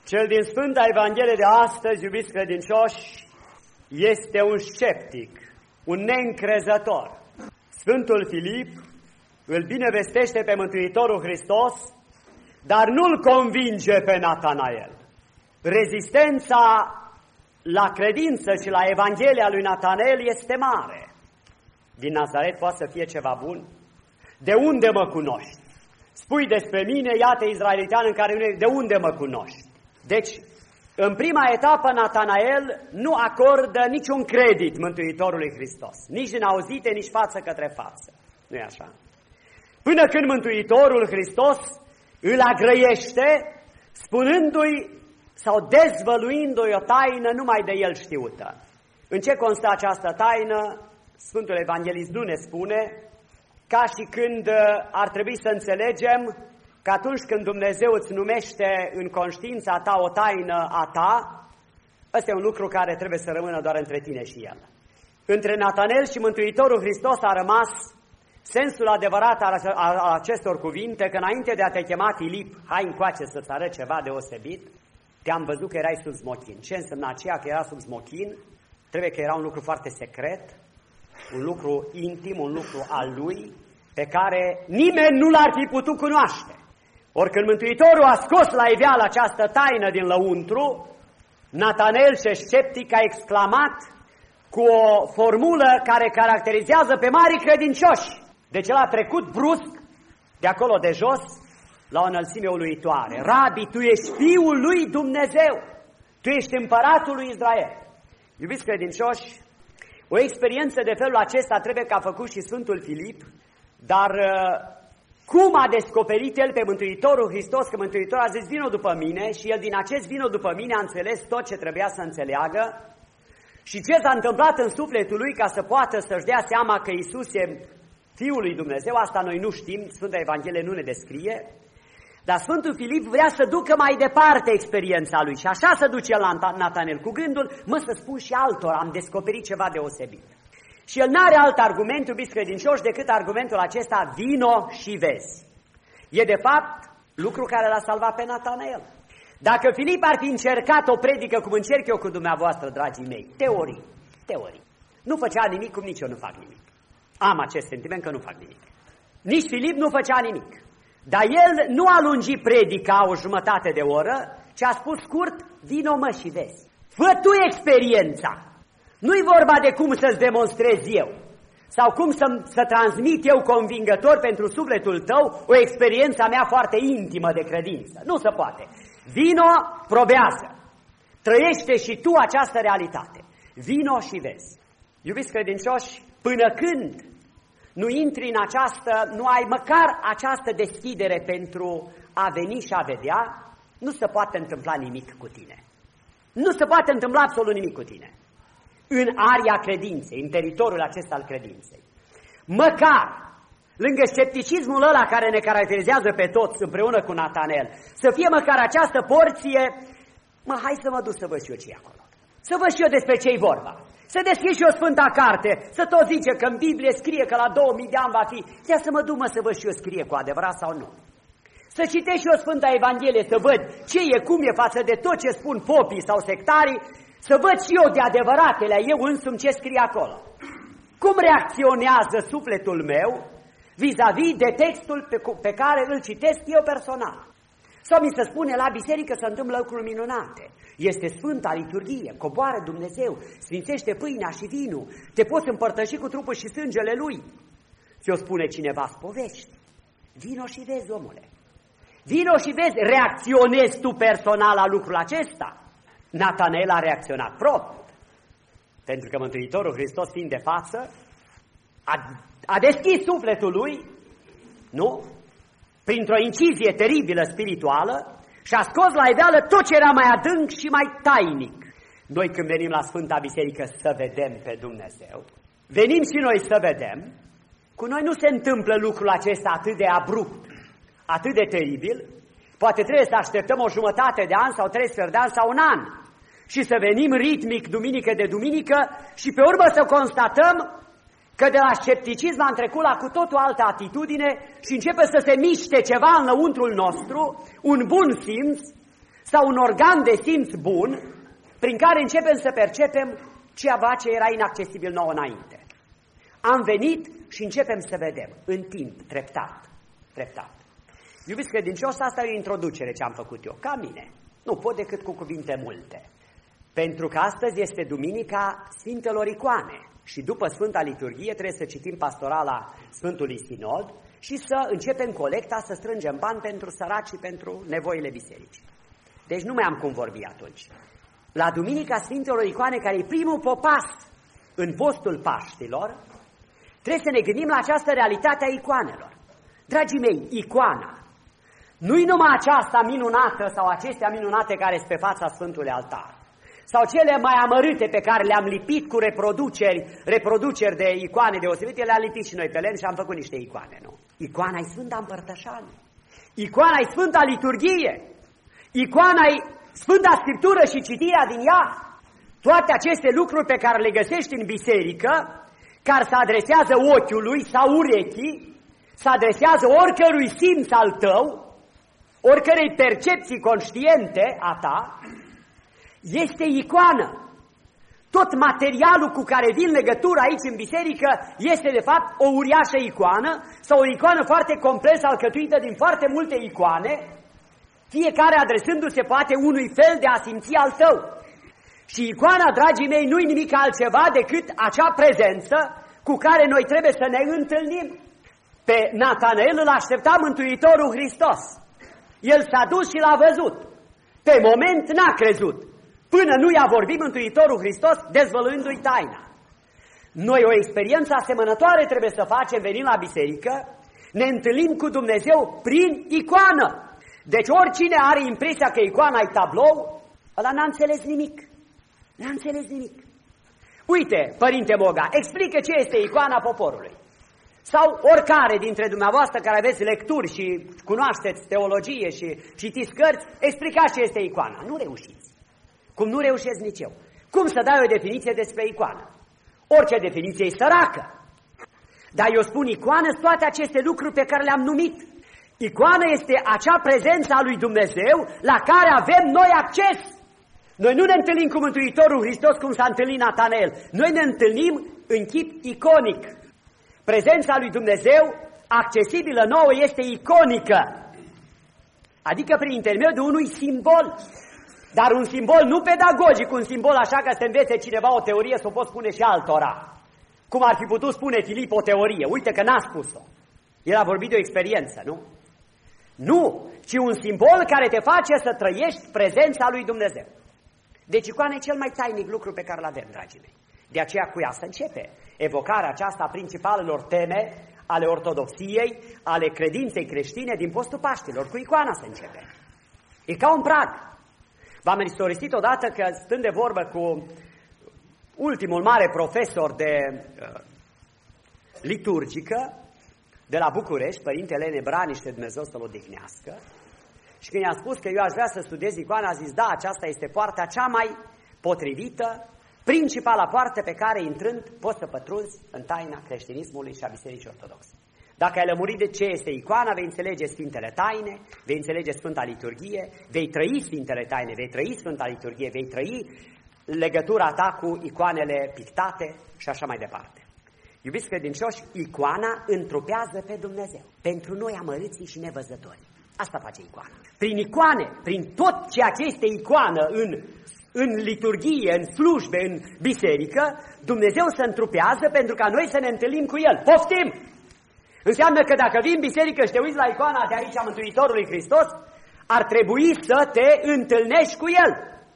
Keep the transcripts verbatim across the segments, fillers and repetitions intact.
Cel din Sfânta Evanghelie de astăzi, iubiți credincioși, este un sceptic, un neîncrezător. Sfântul Filip îl binevestește pe Mântuitorul Hristos, dar nu-l convinge pe Natanael. Rezistența la credință și la Evanghelia lui Natanael este mare. Din Nazaret poate să fie ceva bun? De unde mă cunoști? Spui despre mine, iată izraelitean în care nu, de unde mă cunoști? Deci, în prima etapă, Natanael nu acordă niciun credit Mântuitorului Hristos. Nici din auzite, nici față către față. Nu-i așa? Până când Mântuitorul Hristos îl agrăiește, spunându-i sau dezvăluindu-i o taină numai de el știută. În ce constă această taină? Sfântul Evanghelist nu ne spune, ca și când ar trebui să înțelegem că atunci când Dumnezeu îți numește în conștiința ta o taină a ta, ăsta e un lucru care trebuie să rămână doar între tine și El. Între Natanael și Mântuitorul Hristos a rămas sensul adevărat al acestor cuvinte, că înainte de a te chema Filip, hai încoace să-ți arăt ceva deosebit, te-am văzut că erai sub smochin. Ce însemna aceea că era sub smochin? Trebuie că era un lucru foarte secret, un lucru intim, un lucru al lui, pe care nimeni nu l-ar fi putut cunoaște. Ori când Mântuitorul a scos la iveală această taină din lăuntru, Natanael și sceptic a exclamat cu o formulă care caracterizează pe mari credincioși. Deci el a trecut brusc de acolo de jos la o înălțime uluitoare. Rabi, tu ești Fiul lui Dumnezeu, tu ești împăratul lui Israel. Iubiți credincioși, o experiență de felul acesta trebuie că a făcut și Sfântul Filip, dar cum a descoperit el pe Mântuitorul Hristos, că Mântuitorul a zis vino după mine și el din acest vino după mine a înțeles tot ce trebuia să înțeleagă și ce s-a întâmplat în sufletul lui ca să poată să-și dea seama că Iisus e Fiul lui Dumnezeu, asta noi nu știm, Sfânta Evanghelie nu ne descrie, dar Sfântul Filip vrea să ducă mai departe experiența lui și așa se duce la Natanael cu gândul, mă să spun și altora, am descoperit ceva deosebit. Și el n-are alt argument, iubiți credincioși, decât argumentul acesta, vino și vezi. E de fapt lucru care l-a salvat pe Natanael. Dacă Filip ar fi încercat o predică cum încerc eu cu dumneavoastră, dragii mei, teorii, teorii, nu făcea nimic cum nici eu nu fac nimic. Am acest sentiment că nu fac nimic. Nici Filip nu făcea nimic. Dar el nu a lungit predica o jumătate de oră, ci a spus scurt, vino mă și vezi. Fă tu experiența. Nu-i vorba de cum să-ți demonstrez eu sau cum să, să transmit eu convingător pentru sufletul tău o experiență a mea foarte intimă de credință. Nu se poate. Vino, probează. Trăiește și tu această realitate. Vino și vezi. Iubiți credincioși, până când nu intri în această, nu ai măcar această deschidere pentru a veni și a vedea, nu se poate întâmpla nimic cu tine. Nu se poate întâmpla absolut nimic cu tine. În aria credinței, în teritoriul acesta al credinței. Măcar, lângă scepticismul ăla care ne caracterizează pe toți împreună cu Natanael, să fie măcar această porție, mă, hai să mă duc să văd și eu ce e acolo. Să văd și eu despre ce-i vorba. Să deschid și eu Sfânta Carte, să tot zice că în Biblie scrie că la două mii de ani va fi. Ia să mă duc, mă, să văd și eu scrie cu adevărat sau nu. Să citesc și eu Sfânta Evanghelie, să văd ce e, cum e față de tot ce spun popii sau sectarii, să văd și eu de adevăratele, eu însumi ce scrie acolo. Cum reacționează sufletul meu vis-a-vis de textul pe, pe care îl citesc eu personal. Sau mi se spune la biserică să întâmplă lucruri minunate. Este Sfânta Liturghie, coboară Dumnezeu, sfințește pâinea și vinul, te poți împărtăși cu trupul și sângele Lui. Ți-o spune cineva, spovești. Vino și vezi, omule. Vino și vezi, reacționezi tu personal la lucrul acesta. Natanael a reacționat prompt, pentru că Mântuitorul Hristos fiind de față, a, a deschis sufletul lui, nu? Printr-o incizie teribilă spirituală și a scos la iveală tot ce era mai adânc și mai tainic. Noi când venim la Sfânta Biserică să vedem pe Dumnezeu, venim și noi să vedem, cu noi nu se întâmplă lucrul acesta atât de abrupt, atât de teribil, poate trebuie să așteptăm o jumătate de an sau trei sfert de an sau un an și să venim ritmic duminică de duminică și pe urmă să constatăm că de la scepticism am trecut la cu totul altă atitudine și începe să se miște ceva înăuntrul nostru, un bun simț, sau un organ de simț bun prin care începem să percepem ceva ce era inaccesibil nouă înainte. Am venit și începem să vedem în timp, treptat, treptat. Iubiți credincioși, asta e o introducere ce am făcut eu, ca mine. Nu pot decât cu cuvinte multe. Pentru că astăzi este Duminica Sfintelor Icoane și după Sfânta Liturghie trebuie să citim pastorala Sfântului Sinod și să începem colecta, să strângem bani pentru săraci și pentru nevoile bisericii. Deci nu mai am cum vorbi atunci. La Duminica Sfintelor Icoane, care e primul popas în postul Paștilor, trebuie să ne gândim la această realitate a icoanelor. Dragii mei, icoana nu-i numai aceasta minunată sau acestea minunate care sunt pe fața Sfântului Altar, sau cele mai amărâte pe care le-am lipit cu reproduceri, reproduceri de icoane deosebite, le-am lipit și noi pe lemn și am făcut niște icoane, nu? Icoana e Sfânta Împărtășanie, icoana e Sfânta Liturghie, icoana e Sfânta Scriptură și citirea din ea. Toate aceste lucruri pe care le găsești în biserică, care se adresează ochiului sau urechii, se adresează oricărui simț al tău, oricărei percepții conștiente a ta, este icoană. Tot materialul cu care vin legătura aici în biserică este de fapt o uriașă icoană sau o icoană foarte complexă, alcătuită din foarte multe icoane, fiecare adresându-se poate unui fel de a simți al tău. Și icoana, dragii mei, nu-i nimic altceva decât acea prezență cu care noi trebuie să ne întâlnim. Pe Natanael îl aștepta Mântuitorul Hristos. El s-a dus și l-a văzut. Pe moment n-a crezut, până nu i-a vorbit Mântuitorul Hristos, dezvăluindu-i taina. Noi o experiență asemănătoare trebuie să facem venind la biserică, ne întâlnim cu Dumnezeu prin icoană. Deci oricine are impresia că icoana e tablou, ăla n-a înțeles nimic. N-a înțeles nimic. Uite, Părinte Boga, explică ce este icoana poporului. Sau oricare dintre dumneavoastră care aveți lecturi și cunoașteți teologie și citiți cărți, explicați ce este icoana. Nu reușiți. Cum nu reușesc nici eu. Cum să dai o definiție despre icoană? Orice definiție e săracă. Dar eu spun icoană toate aceste lucruri pe care le-am numit. Icoana este acea prezență a lui Dumnezeu la care avem noi acces. Noi nu ne întâlnim cu Mântuitorul Hristos cum s-a întâlnit Natanael. Noi ne întâlnim în chip iconic. Prezența lui Dumnezeu, accesibilă nouă, este iconică. Adică prin intermediul unui simbol. Dar un simbol nu pedagogic, un simbol așa că să învețe cineva o teorie, să o pot spune și altora. Cum ar fi putut spune Filip o teorie? Uite că n-a spus-o. El a vorbit de o experiență, nu? Nu, ci un simbol care te face să trăiești prezența lui Dumnezeu. Deci icoana e cel mai tainic lucru pe care îl avem, dragii mei. De aceea cu ea să începe evocarea aceasta a principalelor teme ale ortodoxiei, ale credinței creștine din postul Paștilor. Cu icoana să începe. E ca un prag. V-am istorisit odată că, stând de vorbă cu ultimul mare profesor de uh, liturgică de la București, Părintele Nebrani, și Dumnezeu să-l odihnească, și când i-am spus că eu aș vrea să studiez icoana, a zis, da, aceasta este poarta cea mai potrivită, principala poartă pe care, intrând, poți să pătrunzi în taina creștinismului și a Bisericii Ortodoxe. Dacă ai lămurit de ce este icoana, vei înțelege Sfintele Taine, vei înțelege Sfânta Liturghie, vei trăi Sfintele Taine, vei trăi Sfânta Liturghie, vei trăi legătura ta cu icoanele pictate și așa mai departe. Iubiți credincioși, icoana întrupează pe Dumnezeu, pentru noi amărâții și nevăzători. Asta face icoana. Prin icoane, prin tot ceea ce este icoană în, în liturghie, în slujbe, în biserică, Dumnezeu se întrupează pentru ca noi să ne întâlnim cu El. Poftim! Înseamnă că dacă vii în biserică și te uiți la icoana de aici a Mântuitorului Hristos, ar trebui să te întâlnești cu El.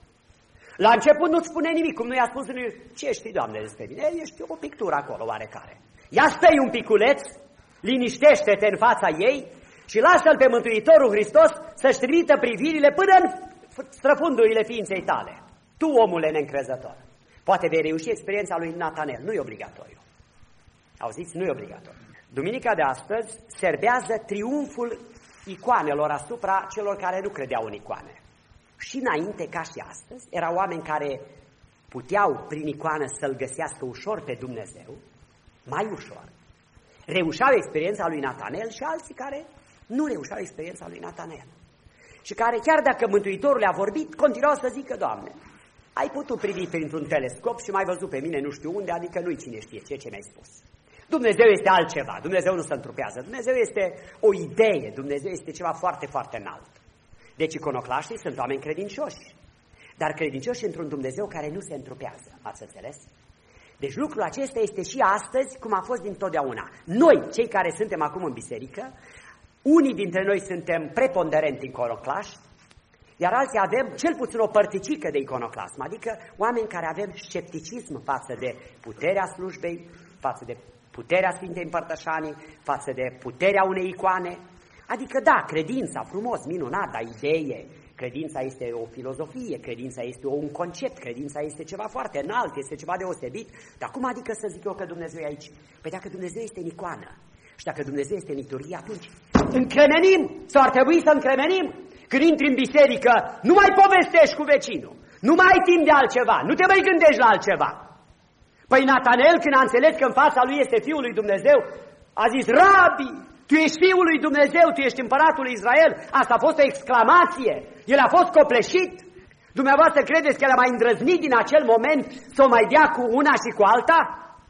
La început nu-ți spune nimic, cum nu i-a spus lui, ce știi, Doamne, despre mine? Ești o pictură acolo oarecare. Ia stai un piculeț, liniștește-te în fața ei și lasă-L pe Mântuitorul Hristos să-și trimită privirile până în străfundurile ființei tale. Tu, omule neîncrezător, poate vei reuși experiența lui Natanael, nu e obligatoriu. Auziți? Nu e obligatoriu. Duminica de astăzi serbează triumful icoanelor asupra celor care nu credeau în icoane. Și înainte, ca și astăzi, erau oameni care puteau prin icoană să-L găsească ușor pe Dumnezeu, mai ușor. Reușeau experiența lui Natanael și alții care nu reușeau experiența lui Natanael. și care, chiar dacă Mântuitorul a vorbit, continuau să zică, Doamne, ai putut privi printr-un telescop și m-ai văzut pe mine nu știu unde, adică nu-i cine știe ce, ce mi-ai spus. Dumnezeu este altceva, Dumnezeu nu se întrupează, Dumnezeu este o idee, Dumnezeu este ceva foarte, foarte înalt. Deci iconoclaștii sunt oameni credincioși, dar credincioși într-un Dumnezeu care nu se întrupează, ați înțeles? Deci lucrul acesta este și astăzi, cum a fost dintotdeauna. Noi, cei care suntem acum în biserică, unii dintre noi suntem preponderenti iconoclași, iar alții avem cel puțin o părticică de iconoclasm, adică oameni care avem scepticism față de puterea slujbei, față de puterea Sfintei Împărtășanii, față de puterea unei icoane. Adică da, credința, frumos, minunat, dar idee, credința este o filozofie, credința este un concept, credința este ceva foarte înalt, este ceva deosebit. Dar cum adică să zic eu că Dumnezeu e aici? Păi dacă Dumnezeu este în icoană și dacă Dumnezeu este în liturghie, atunci încremenim, sau ar trebui să încremenim. Când intri în biserică, nu mai povestești cu vecinul, nu mai ai timp de altceva, nu te mai gândești la altceva. Păi Natanel, când a înțeles că în fața lui este Fiul lui Dumnezeu, a zis, Rabi, tu ești Fiul lui Dumnezeu, tu ești Împăratul lui Israel. Asta a fost o exclamație, el a fost copleșit. Dumneavoastră credeți că el a mai îndrăznit din acel moment să o mai dea cu una și cu alta?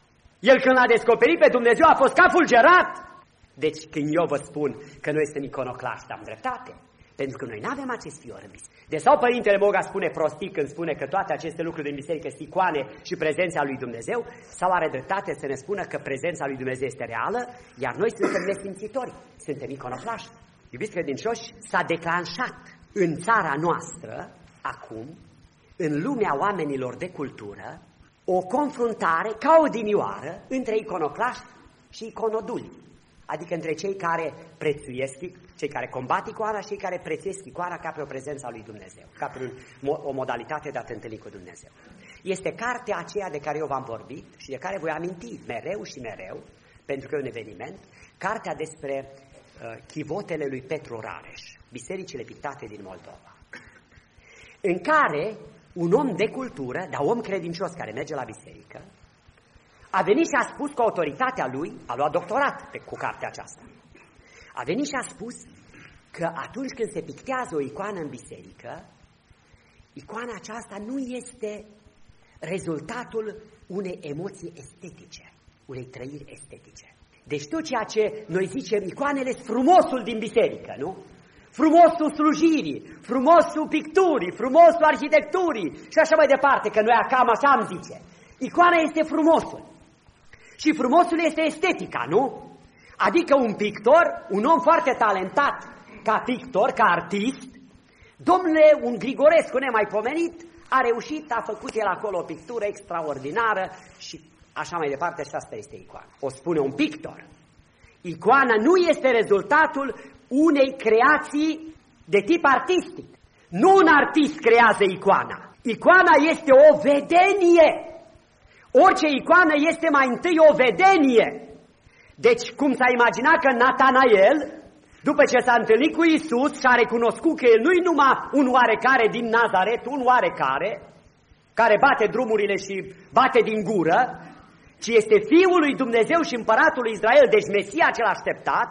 El când l-a descoperit pe Dumnezeu a fost ca fulgerat. Deci când eu vă spun că noi suntem iconoclaști, am dreptate. Pentru că noi nu avem acest fior în biserică. De sau Părintele Moga spune prostii când spune că toate aceste lucruri din biserică sunt icoane și prezența lui Dumnezeu, sau are dreptate să ne spună că prezența lui Dumnezeu este reală, iar noi suntem nesimțitori, suntem iconoclaști. Iubiți credincioși, s-a declanșat în țara noastră, acum, în lumea oamenilor de cultură, o confruntare ca odinioară între iconoclaști și iconoduli. Adică între cei care prețuiesc, cei care combat icoana și cei care prețuiesc icoana ca pe o prezență a lui Dumnezeu, ca pe o modalitate de a te întâlni cu Dumnezeu. Este cartea aceea de care eu v-am vorbit și de care voi aminti mereu și mereu, pentru că e un eveniment, cartea despre uh, chivotele lui Petru Rareș, bisericile pictate din Moldova, în care un om de cultură, dar om credincios care merge la biserică, a venit și a spus că autoritatea lui a luat doctorat pe, cu cartea aceasta. A venit și a spus că atunci când se pictează o icoană în biserică, icoana aceasta nu este rezultatul unei emoții estetice, unei trăiri estetice. Deci tot ceea ce noi zicem, icoanele sunt frumosul din biserică, nu? Frumosul slujirii, frumosul picturii, frumosul arhitecturii și așa mai departe, că noi cam așa am zice. Icoana este frumosul. Și frumosul este estetica, nu? Adică un pictor, un om foarte talentat ca pictor, ca artist, domnule, un Grigorescu nemaipomenit, a reușit, a făcut el acolo o pictură extraordinară și așa mai departe, și asta este icoana. O spune un pictor. Icoana nu este rezultatul unei creații de tip artistic. Nu un artist creează icoana. Icoana este o vedenie. Orice icoană este mai întâi o vedenie. Deci, cum s-a imaginat că Natanael, după ce s-a întâlnit cu Iisus și a recunoscut că el nu-i numai un oarecare din Nazaret, un oarecare, care bate drumurile și bate din gură, ci este Fiul lui Dumnezeu și Împăratul lui Israel, deci Mesia cel așteptat,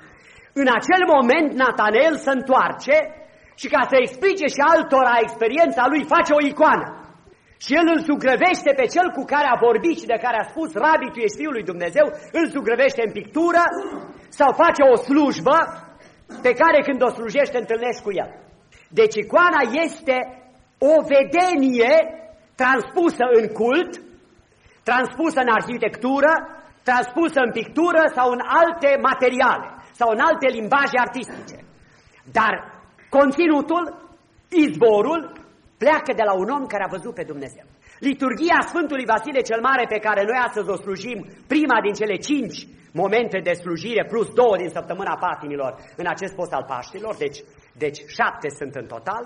în acel moment Natanael se întoarce și ca să explice și altora experiența lui, face o icoană. Și el îl zugrăvește pe cel cu care a vorbit și de care a spus, Rabi, tu ești Fiul lui Dumnezeu, îl zugrăvește în pictură sau face o slujbă pe care când o slujește întâlnești cu el. Deci icoana este o vedenie transpusă în cult, transpusă în arhitectură, transpusă în pictură sau în alte materiale sau în alte limbaje artistice. Dar conținutul, izvorul, pleacă de la un om care a văzut pe Dumnezeu. Liturghia Sfântului Vasile cel Mare, pe care noi astăzi o slujim, prima din cele cinci momente de slujire, plus două din săptămâna patimilor în acest post al Paștilor, deci, deci șapte sunt în total,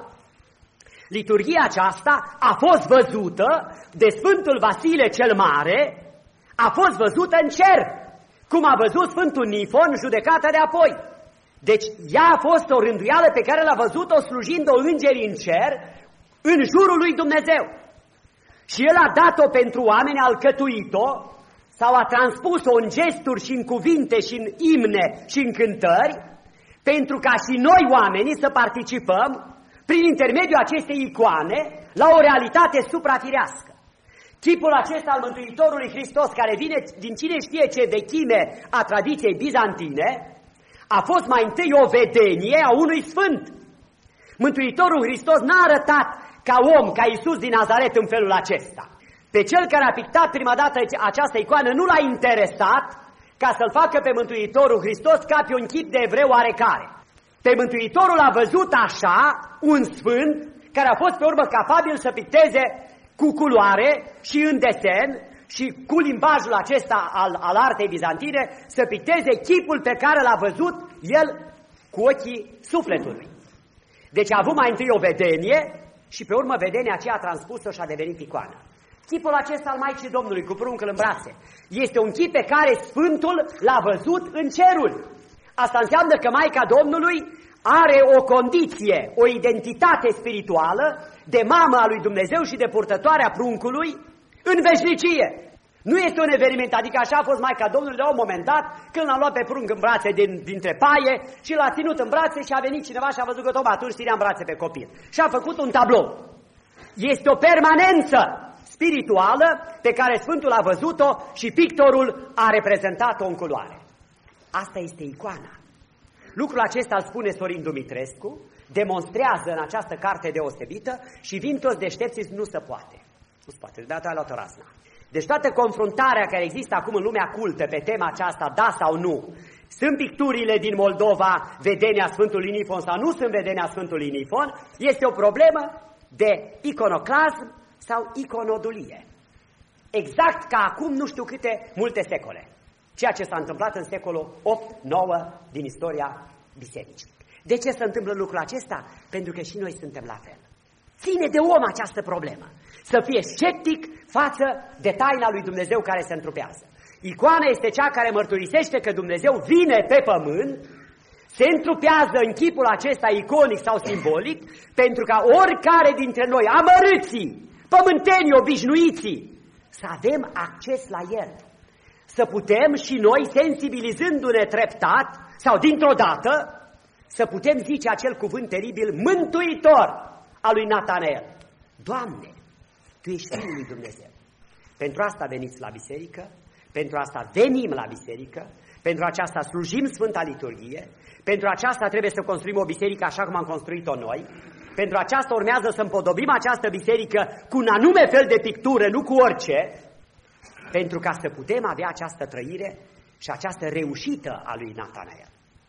liturghia aceasta a fost văzută de Sfântul Vasile cel Mare, a fost văzută în cer, cum a văzut Sfântul Nifon judecata de apoi. Deci ea a fost o rânduială pe care l-a văzut-o slujind-o îngerii în cer, în jurul lui Dumnezeu. Și el a dat-o pentru oameni, a alcătuit-o, sau a transpus-o în gesturi și în cuvinte și în imne și în cântări, pentru ca și noi oamenii să participăm prin intermediul acestei icoane la o realitate suprafirească. Chipul acesta al Mântuitorului Hristos, care vine din cine știe ce vechime a tradiției bizantine, a fost mai întâi o vedenie a unui sfânt. Mântuitorul Hristos n-a arătat ca om, ca Iisus din Nazaret în felul acesta. Pe cel care a pictat prima dată această icoană nu l-a interesat ca să-l facă pe Mântuitorul Hristos ca pe un chip de evreu oarecare. Pe Mântuitorul a văzut așa un sfânt care a fost pe urmă capabil să picteze cu culoare și în desen și cu limbajul acesta al, al artei bizantine să picteze chipul pe care l-a văzut el cu ochii sufletului. Deci a avut mai întâi o vedenie și pe urmă vedenia aceea a transpus-o și a devenit icoană. Chipul acesta al Maicii Domnului cu pruncul în brațe este un chip pe care Sfântul l-a văzut în cerul. Asta înseamnă că Maica Domnului are o condiție, o identitate spirituală de mamă a lui Dumnezeu și de purtătoare a pruncului în veșnicie. Nu este un eveniment, adică așa a fost Maica Domnului la un moment dat când l-a luat pe prunc în brațe din, dintre paie și l-a ținut în brațe și a venit cineva și a văzut că tocmai atunci ținea în brațe pe copil. Și a făcut un tablou. Este o permanență spirituală pe care Sfântul a văzut-o și pictorul a reprezentat-o în culoare. Asta este icoana. Lucrul acesta îl spune Sorin Dumitrescu, demonstrează în această carte deosebită și vin toți deștepții, nu se poate. Nu se poate, de data a luat o razna. Deci toată confruntarea care există acum în lumea cultă pe tema aceasta, da sau nu, sunt picturile din Moldova vedenia Sfântului Inifon sau nu sunt vedenia Sfântului Inifon, este o problemă de iconoclasm sau iconodulie. Exact ca acum nu știu câte multe secole. Ceea ce s-a întâmplat în secolul opt nouă din istoria bisericii. De ce se întâmplă lucrul acesta? Pentru că și noi suntem la fel. Ține de om această problemă. Să fie sceptic față de taina lui Dumnezeu care se întrupează. Icoana este cea care mărturisește că Dumnezeu vine pe pământ, se întrupează în chipul acesta iconic sau simbolic, pentru ca oricare dintre noi, amărâții, pământenii, obișnuiții, să avem acces la el. Să putem și noi, sensibilizându-ne treptat sau dintr-o dată, să putem zice acel cuvânt teribil, mântuitor al lui Natanael. Doamne, Tu ești Fiul lui Dumnezeu. Pentru asta veniți la biserică, pentru asta venim la biserică, pentru aceasta slujim Sfânta Liturghie, pentru aceasta trebuie să construim o biserică așa cum am construit-o noi, pentru aceasta urmează să împodobim această biserică cu un anume fel de pictură, nu cu orice, pentru ca să putem avea această trăire și această reușită a lui Natanael.